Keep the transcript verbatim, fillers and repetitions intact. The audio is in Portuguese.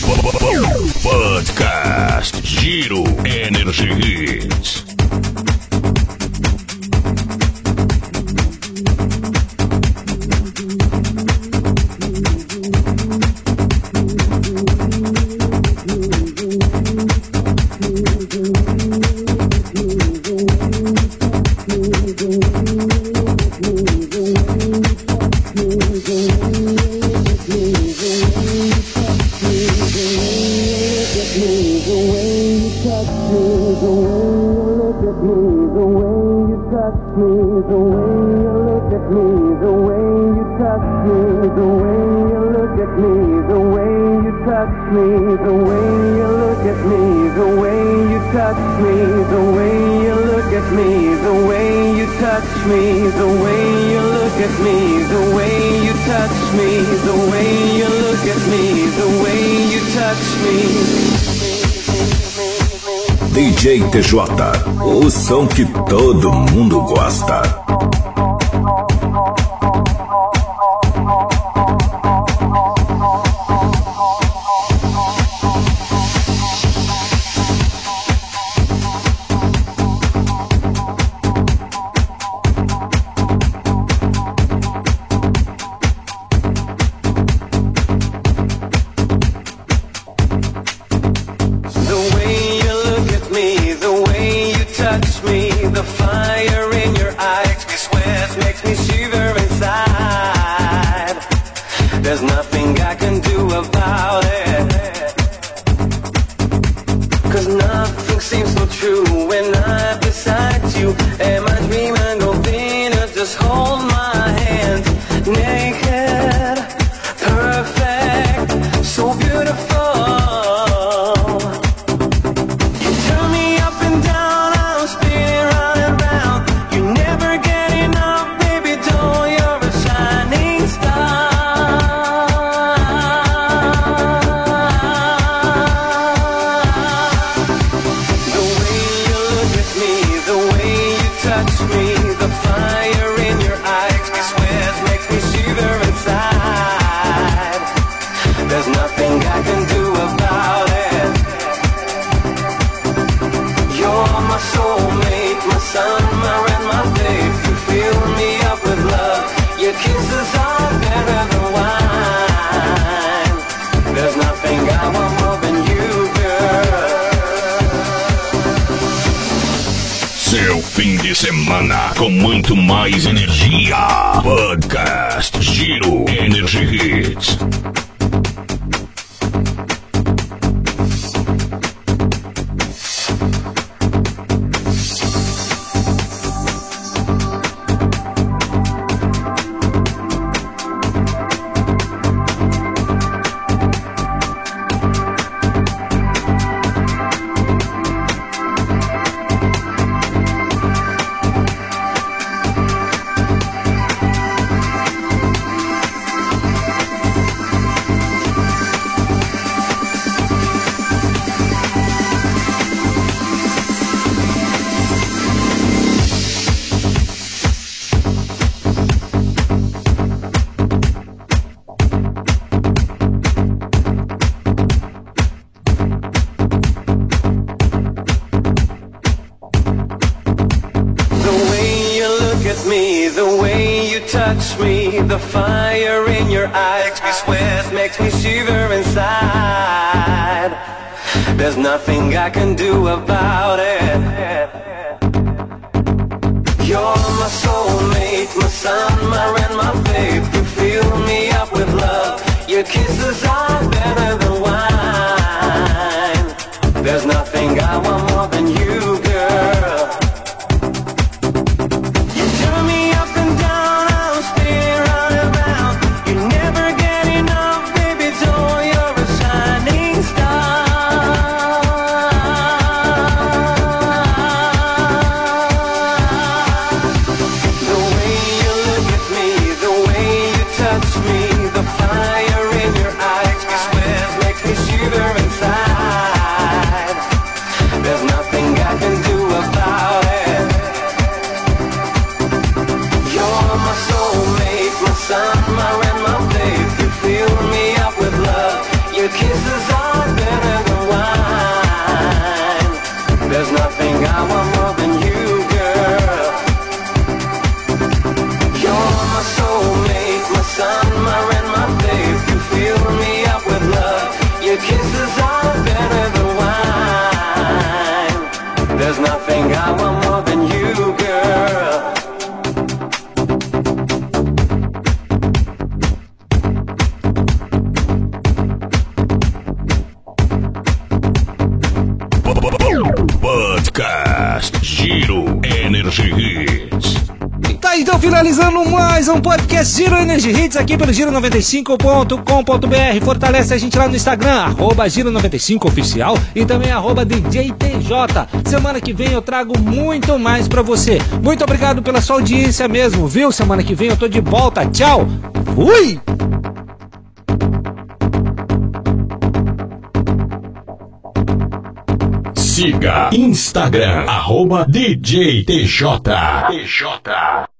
Podcast Giro Energy Hits. D J T J, o som que todo mundo gosta. Fim de semana com muito mais energia. Podcast Giro Energy Hits. The fire in your eyes makes me sweat, makes me shiver inside. There's nothing I can do about it. You're my soulmate, my sun, my rain, my faith. You fill me up with love. Your kisses are better than wine. There's nothing I want more than you, girl. There's no Energy Hits. Tá, então finalizando mais um podcast Giro Energy Hits aqui pelo giro noventa e cinco ponto com ponto b r. Fortalece a gente lá no Instagram, arroba giro noventa e cinco oficial e também arroba D J T J. Semana que vem eu trago muito mais pra você. Muito obrigado pela sua audiência mesmo, viu? Semana que vem eu tô de volta. Tchau! Fui! Siga Instagram, arroba D J T J. T J.